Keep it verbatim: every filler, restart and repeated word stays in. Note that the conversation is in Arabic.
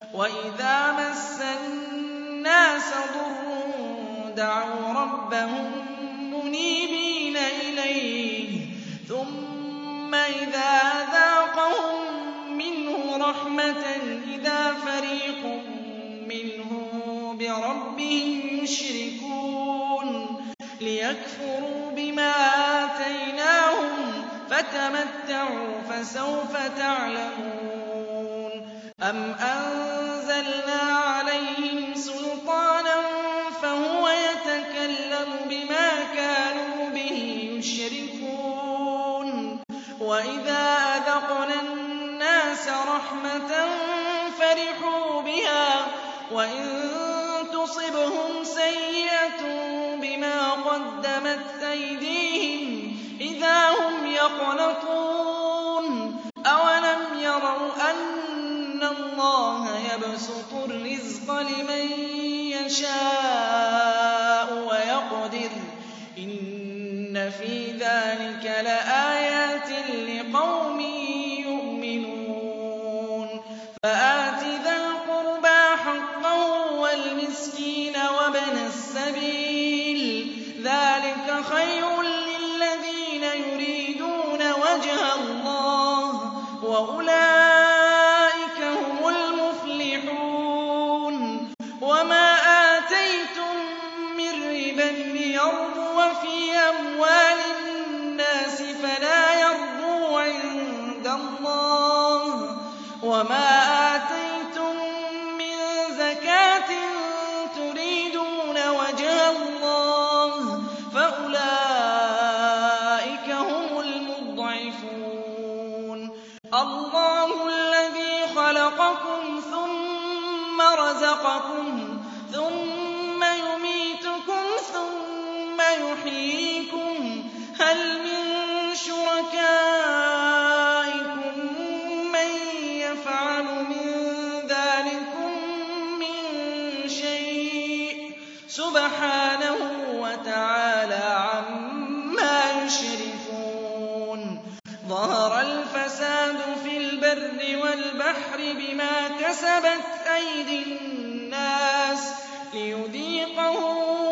وَإِذَا مَسَّ النَّاسَ ضُرٌّ دَعَوْا رَبَّهُم مُّنِيبِينَ إِلَيْهِ ثُمَّ إِذَا أَذَاقَهُم مِّنْهُ رَحْمَةً إِذَا فَرِيقٌ مِّنْهُم بِرَبِّهِمْ يُشْرِكُونَ لِيَكْفُرُوا بِمَا آتَيْنَاهُمْ فَتَمَتَّعُوا فَسَوْفَ تَعْلَمُونَ أَمْ أَنزَلْنَا عَلَيْهِمْ سُلْطَانًا فَهُوَ يَتَكَلَّمُ بِمَا كَانُوا بِهِ يُشْرِكُونَ وَإِذَا أَذَقْنَا النَّاسَ رَحْمَةً فَرِحُوا بِهَا وَإِن تُصِبْهُمْ سَيِّئَةٌ بِمَا قَدَّمَتْ أَيْدِيهِمْ إِذَا هُمْ يَقْنَطُونَ أَوَلَمْ يَرَوْا أَنَّ اللَّهَ يَبْسُطُ الرِّزْقَ لِمَن يَشَاءُ وَيَقْدِرُ إِنَّ فِي ذَٰلِكَ لَآيَاتٍ لِّقَوْمٍ يُؤْمِنُونَ فَآتِ ذَا الْقُرْبَىٰ حَقَّهُ وَالْمِسْكِينَ وَابْنَ السَّبِيلِ ذَٰلِكَ خَيْرٌ لِّلَّذِينَ يُرِيدُونَ وَجْهَ اللَّهِ وَأُولَٰئِكَ هُمُ الْمُفْلِحُونَ وَمَا آتَيْتُم مِّن رِّبًا لِّيَرْبُوَ فِي أَمْوَالِ النَّاسِ فَلَا يَرْبُو عِندَ اللَّهِ وَمَا آتَيْتُم مِّن زَكَاةٍ تُرِيدُونَ وَجْهَ اللَّهِ فَأُولَٰئِكَ هُمُ الْمُضْعِفُونَ اللَّهُ الَّذِي خَلَقَكُمْ ثُمَّ رَزَقَكُمْ ثُمَّ يُمِيتُكُمْ ثُمَّ يُحْيِيكُمْ هَلْ مِن شُرَكَائِكُم مَّن يَفْعَلُ مِن ذَٰلِكُم مِّن شَيْءٍ ۚ سُبْحَانَهُ وَتَعَالَىٰ عَمَّا يُشْرِكُونَ ظَهَرَ الْفَسَادُ فِي الْبَرِّ وَالْبَحْرِ بِمَا كَسَبَتْ أَيْدِي النَّاسِ لِيُذِيقَهُم